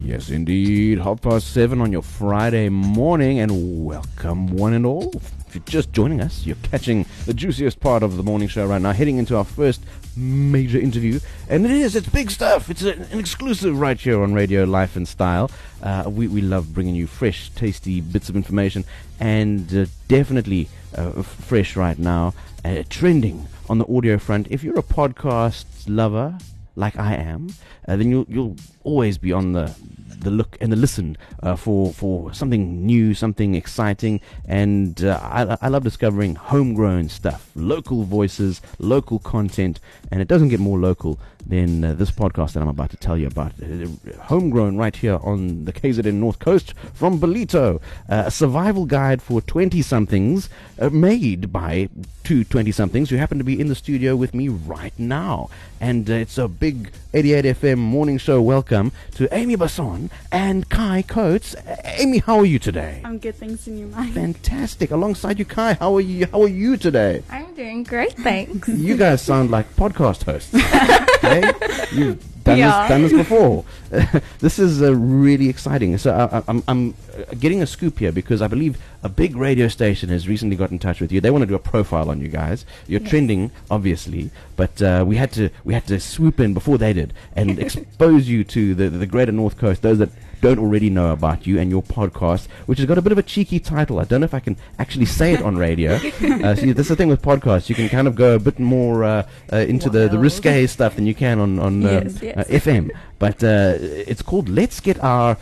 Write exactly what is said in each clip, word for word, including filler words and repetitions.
Yes, indeed. Half past seven on your Friday morning, and welcome one and all. If you're just joining us, you're catching the juiciest part of the morning show right now, heading into our first major interview. And it is, it's big stuff. It's a, an exclusive right here on Radio Life and Style. Uh, we, we love bringing you fresh, tasty bits of information, and uh, definitely uh, f- fresh right now, uh, trending on the audio front. If you're a podcast lover, like I am, uh, then you'll you'll always be on the the look and the listen uh, for for something new, something exciting, and uh, I, I love discovering homegrown stuff, local voices, local content, and it doesn't get more local than uh, this podcast that I'm about to tell you about. Uh, homegrown right here on the K Z N North Coast from Ballito, uh, a survival guide for twenty-somethings uh, made by two twenty-somethings who happen to be in the studio with me right now. And uh, it's a big eighty-eight F M morning show welcome to Amy Basson and Kai Coates. Uh, Amy, how are you today? I'm good, thanks, and you, Mike. Fantastic. Alongside you, Kai, how are you? How are you today? I'm doing great, thanks. You guys sound like podcast hosts. Okay? You've done, Yeah. this, done this before. This is uh, really exciting. So I, I, I'm, I'm uh, getting a scoop here because I believe a big radio station has recently got in touch with you. They want to do a profile on you guys. You're Yes. trending, obviously, but uh, we had to we had to swoop in before they did and expose you to the the greater North Coast. Those that don't already know about you and your podcast, which has got a bit of a cheeky title. I don't know if I can actually say it on radio. uh, see, this is the thing with podcasts. You can kind of go a bit more uh, uh, into the, the Wild. risque stuff than you can on, on uh, Yes, yes. uh, F M. But uh, it's called Let's Get Our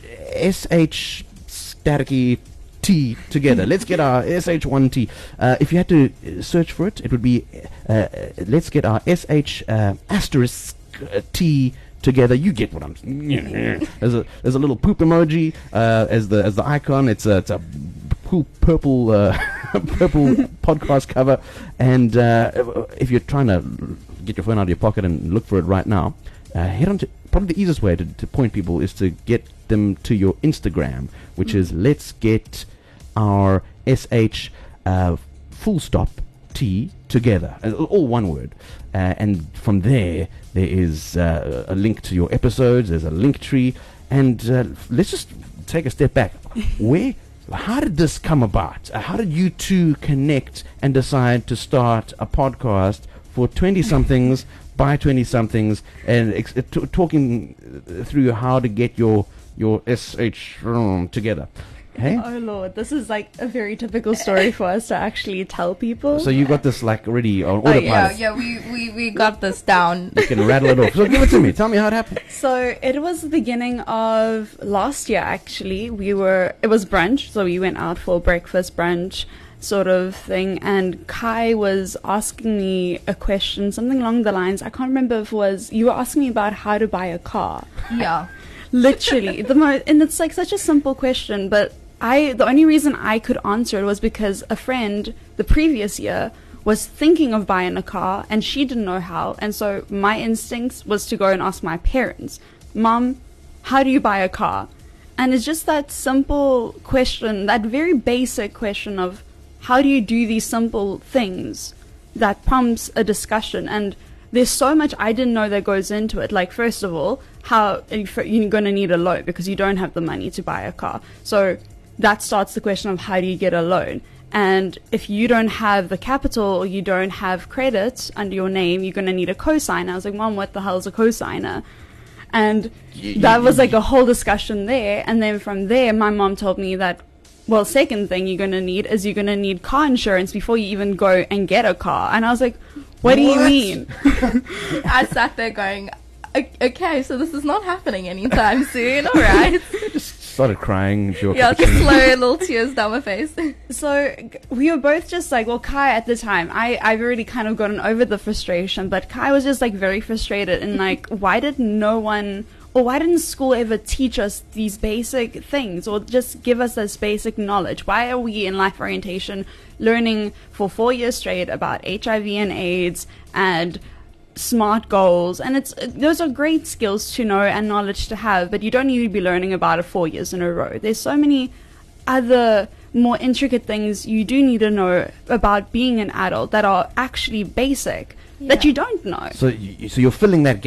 S H Staticky T together. Let's get our S H one T. Uh, if you had to uh, search for it, it would be uh, uh, Let's Get Our S H uh, asterisk uh, T together. You get what I'm saying. There's a there's a little poop emoji uh, as the as the icon. It's a it's a poop purple uh, purple podcast cover. And uh, if you're trying to get your phone out of your pocket and look for it right now, uh, head on to probably the easiest way to, to point people is to get them to your Instagram, which mm. is Let's Get Our S H uh, full stop T together, uh, all one word. Uh, and from there, there is uh, a link to your episodes. There's a link tree, and uh, let's just take a step back. Where, how did this come about? Uh, how did you two connect and decide to start a podcast for twenty-somethings by twenty-somethings, and ex- uh, t- talking through how to get your your S H um, together? Hey? Oh Lord, this is like a very typical story for us to actually tell people. So you got this like already on Oh, autopilot. yeah, yeah, we, we, we got this down. You can rattle it off. So give it to me. Tell me how it happened. So it was the beginning of last year actually. We were, it was brunch, so we went out for breakfast brunch sort of thing, and Kai was asking me a question, something along the lines, I can't remember if it was, you were asking me about how to buy a car. Yeah. Literally. the mo- And it's like such a simple question, but I the only reason I could answer it was because a friend the previous year was thinking of buying a car and she didn't know how, and so my instincts was to go and ask my parents, Mom, how do you buy a car? And it's just that simple question, that very basic question of how do you do these simple things that prompts a discussion. And there's so much I didn't know that goes into it. Like, first of all, how you're going to need a loan because you don't have the money to buy a car. So that starts the question of how do you get a loan? And if you don't have the capital or you don't have credit under your name, you're going to need a cosigner. I was like, Mom, what the hell is a cosigner? And that was like a whole discussion there. And then from there, my mom told me that, well, second thing you're going to need is you're going to need car insurance before you even go and get a car. And I was like, what, what? do you mean? I sat there going, okay, so this is not happening anytime soon, all right. Just started crying. Yeah, just slow little tears down my face. So we were both just like, well, Kai at the time, I, I've already kind of gotten over the frustration, but Kai was just like very frustrated and like, why did no one, or why didn't school ever teach us these basic things or just give us this basic knowledge? Why are we in life orientation learning for four years straight about H I V and AIDS and SMART goals? And it's those are great skills to know and knowledge to have, but you don't need to be learning about it four years in a row. There's so many other more intricate things you do need to know about being an adult that are actually basic, yeah, that you don't know. So, you, so you're filling that gap.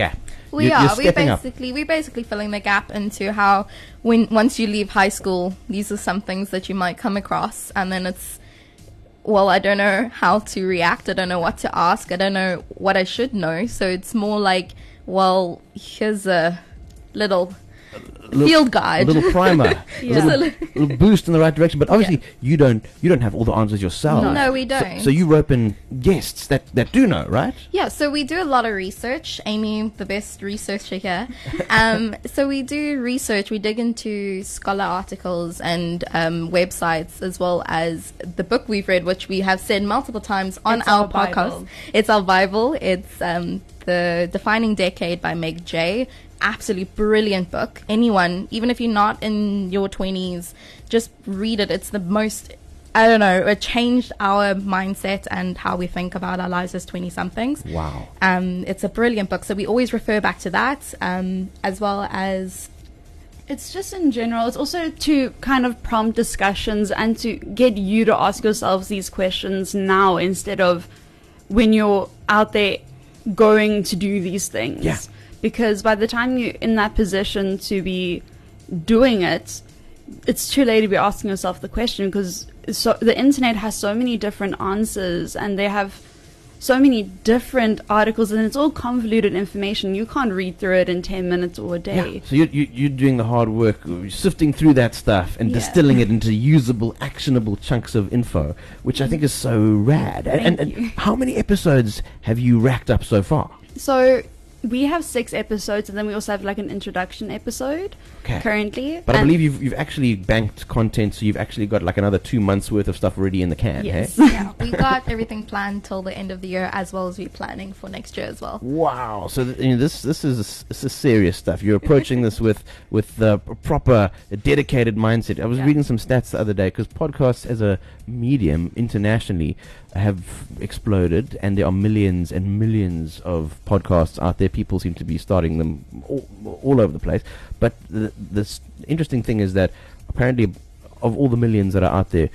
We You- are. you're We stepping up. basically we're basically filling the gap into how when once you leave high school, these are some things that you might come across, and then it's well, I don't know how to react. I don't know what to ask. I don't know what I should know. So it's more like, well, here's a little Little- field guide. A little primer, Yeah. a little, little boost in the right direction. But obviously, you don't you don't have all the answers yourself. No. No, we So- don't. So, you rope in guests that, that do know, right? Yeah, so we do a lot of research. Amy, the best researcher here. Um, so we do research. We dig into scholar articles and um, websites, as well as the book we've read, which we have said multiple times on It's our, our podcast. Bible. It's our Bible. It's um, The Defining Decade by Meg Jay. Absolutely brilliant book. Anyone, even if you're not in your twenties, just read it. It's the most, I don't know, it changed our mindset and how we think about our lives as twenty-somethings. Wow. Um, it's a brilliant book, so we always refer back to that, um, as well as It's just in general. It's also to kind of prompt discussions and to get you to ask yourselves these questions now instead of when you're out there going to do these things. Yeah. Because by the time you're in that position to be doing it, it's too late to be asking yourself the question, because so the internet has so many different answers and they have so many different articles, and it's all convoluted information. You can't read through it in ten minutes or a day. Yeah. So you're, you, you're doing the hard work, uh, sifting through that stuff and Yeah. distilling it into usable, actionable chunks of info, which I think is so rad. And, and, Thank and you. how many episodes have you racked up so far? So we have six episodes, and then we also have like an introduction episode Okay. currently. But I And- believe you've you've actually banked content, so you've actually got like another two months worth of stuff already in the can. Yes. Hey? yeah, we got everything planned till the end of the year, as well as we're planning for next year as well. Wow! So th- you know, this this is this is serious stuff. You're approaching this with with the p- proper, dedicated mindset. I was Yeah. reading some stats the other day, because podcasts as a medium internationally have exploded, and there are millions and millions of podcasts out there. People seem to be starting them all, all over the place. But the this interesting thing is that apparently, of all the millions that are out there,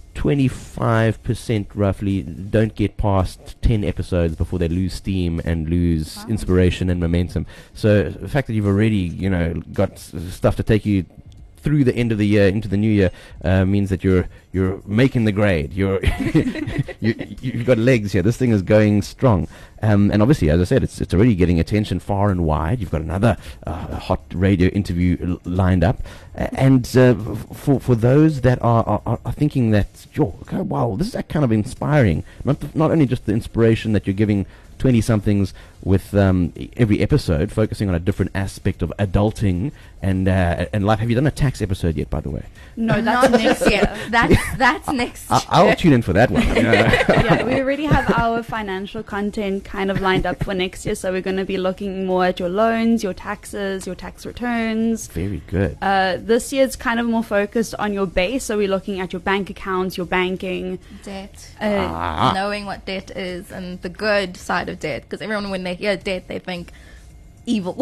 twenty-five percent roughly don't get past ten episodes before they lose steam and lose Wow. inspiration and momentum. So the fact that you've already, you know, got s- stuff to take you through the end of the year into the new year uh, means that you're you're making the grade. You're you, you've got legs here. This thing is going strong. Um, and obviously, as I said, it's it's already getting attention far and wide. You've got another uh, hot radio interview l- lined up, uh, and uh, f- for for those that are are, are thinking that, yo, okay, wow, this is kind of inspiring. Not th- not only just the inspiration that you're giving twenty somethings with um, e- every episode focusing on a different aspect of adulting and uh, and life. Have you done a tax episode yet, by the way? No, Not that's next next year. That's that's next I- year. I'll tune in for that one. you know. Yeah, we already have our financial content kind of lined up for next year, so we're going to be looking more at your loans, your taxes, your tax returns. Very good. Uh, this year it's kind of more focused on your base, so we're looking at your bank accounts, your banking. Debt. Uh, Ah. Knowing what debt is and the good side of debt, because everyone, when they hear debt, they think evil,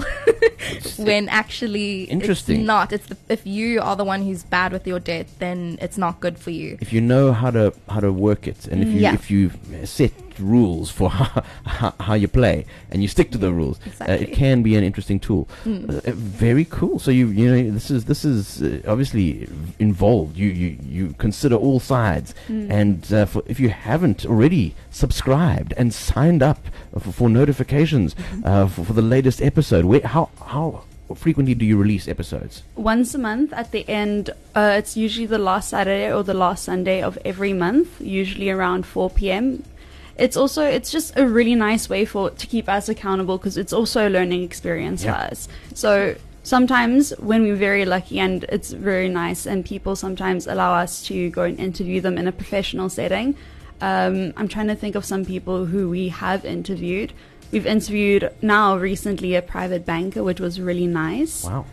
when actually Interesting. it's not. It's the, if you are the one who's bad with your debt, then it's not good for you. If you know how to how to work it, and if you Yeah. if you set rules for how, how, how you play, and you stick to the rules, uh, it Exactly. can be an interesting tool. Mm. Uh, uh, very cool. So you you know this is this is uh, obviously involved. You you you consider all sides, Mm. and uh, for, if you haven't already subscribed and signed up for, for notifications uh, for, for the latest episode, where how how frequently do you release episodes? Once a month at the end, uh, it's usually the last Saturday or the last Sunday of every month, usually around four p.m. It's also, it's just a really nice way for to keep us accountable, because it's also a learning experience Yeah. for us. So sometimes when we're very lucky and it's very nice, and people sometimes allow us to go and interview them in a professional setting. Um, I'm trying to think of some people who we have interviewed. We've interviewed now recently a private banker, which was really nice. Wow.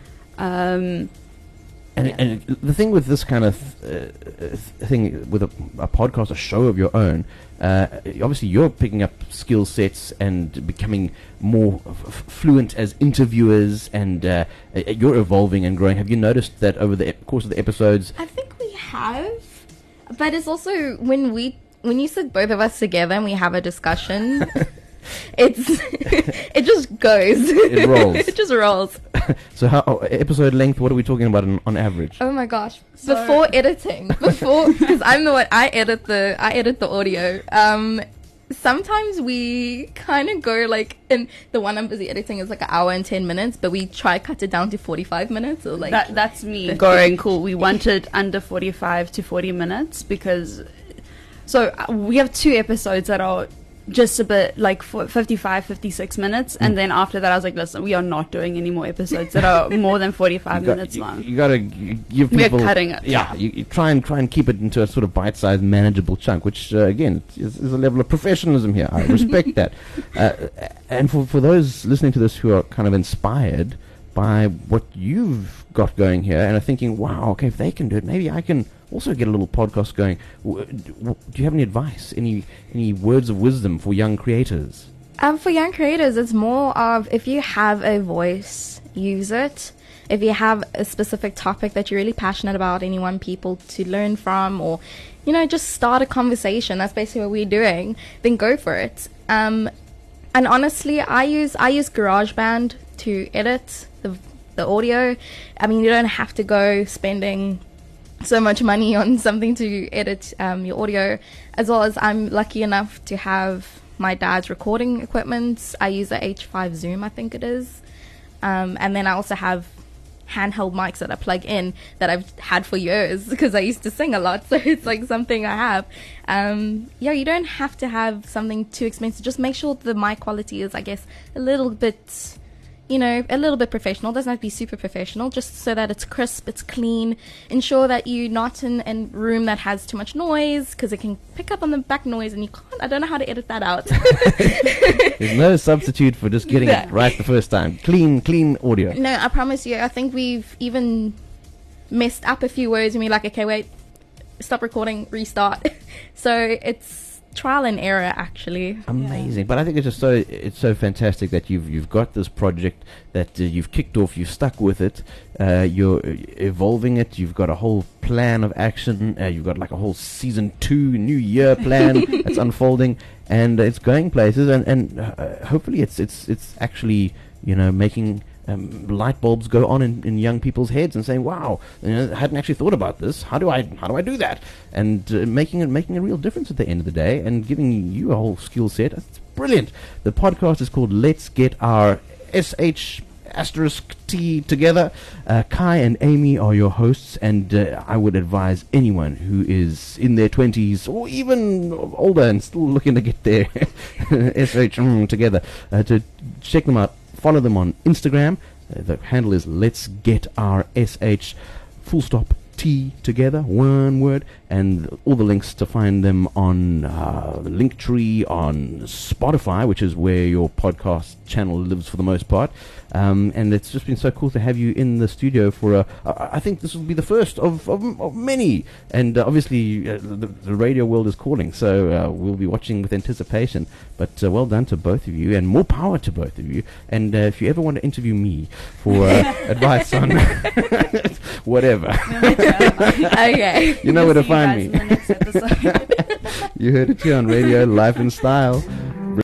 Um, And, Yeah. and the thing with this kind of uh, uh, thing, with a, a podcast, a show of your own, uh, obviously you're picking up skill sets and becoming more f- f- fluent as interviewers, and uh, uh, you're evolving and growing. Have you noticed that over the ep- course of the episodes? I think we have, but it's also when we when you sit both of us together and we have a discussion, it's it just goes. It rolls. It just rolls. So, how oh, episode length? What are we talking about on, on average? Oh my gosh! So- Before editing, before because I'm the one I edit the I edit the audio. Um, sometimes we kind of go like, in the one I'm busy editing is like an hour and ten minutes, but we try cut it down to forty-five minutes or like. That, that's me going cool. We wanted under forty-five to forty minutes because, so uh, we have two episodes that are just a bit like for fifty-five, fifty-six minutes, and Mm. then after that I was like, listen, we are not doing any more episodes that are more than forty-five You got- minutes you, long. You gotta g- give We are people. cutting it. Yeah, you, you try and try and keep it into a sort of bite-sized, manageable chunk, which uh, again is, is a level of professionalism here. I respect that. Uh, and for for those listening to this who are kind of inspired by what you've got going here and are thinking, wow, okay, if they can do it, maybe I can also get a little podcast going. W- w- do you have any advice, any any words of wisdom for young creators? Um, for young creators, it's more of if you have a voice, use it. If you have a specific topic that you're really passionate about and you want people to learn from, or, you know, just start a conversation, that's basically what we're doing, then go for it. Um, and honestly, I use I use GarageBand to edit the, the audio. I mean, you don't have to go spending so much money on something to edit um, your audio, as well as I'm lucky enough to have my dad's recording equipment. I use a H five Zoom, I think it is. Um, and then I also have handheld mics that I plug in that I've had for years because I used to sing a lot, so it's like something I have. Um, yeah, you don't have to have something too expensive. Just make sure the mic quality is, I guess, a little bit, you know, a little bit professional. It doesn't have to be super professional, just so that it's crisp, it's clean. Ensure that you're not in a room that has too much noise, because it can pick up on the back noise and you can't, I don't know how to edit that out. There's no substitute for just getting it right the first time. Clean, clean audio. No, I promise you, I think we've even messed up a few words and we're like, okay, wait, stop recording, restart. So it's trial and error, actually. Amazing, but I think it's just so it's so fantastic that you've you've got this project that uh, you've kicked off, you've stuck with it, uh, you're uh, evolving it. You've got a whole plan of action. Uh, you've got like a whole season two, new year plan that's unfolding, and uh, it's going places. And and uh, hopefully, it's it's it's actually, you know, making Um, light bulbs go on in, in young people's heads and saying, "Wow, you know, I hadn't actually thought about this. How do I how do I do that?" And uh, making it making a real difference at the end of the day and giving you a whole skill set. That's brilliant. The podcast is called Let's Get Our S H asterisk T Together. Uh, Kai and Amy are your hosts, and uh, I would advise anyone who is in their twenties or even older and still looking to get their S H mm, together uh, to check them out. Follow them on Instagram. Uh, the handle is Let's Get Our S H full stop T Together, one word, and all the links to find them on uh, Linktree, on Spotify, which is where your podcast channel lives for the most part. Um, and it's just been so cool to have you in the studio for a. Uh, I think this will be the first of, of, of many. And uh, obviously, uh, the, the radio world is calling, so uh, we'll be watching with anticipation. But uh, well done to both of you, and more power to both of you. And uh, if you ever want to interview me for uh, advice on whatever, Okay. you know where to See you find guys me. in the next episode. You heard it here on Radio Life in Style.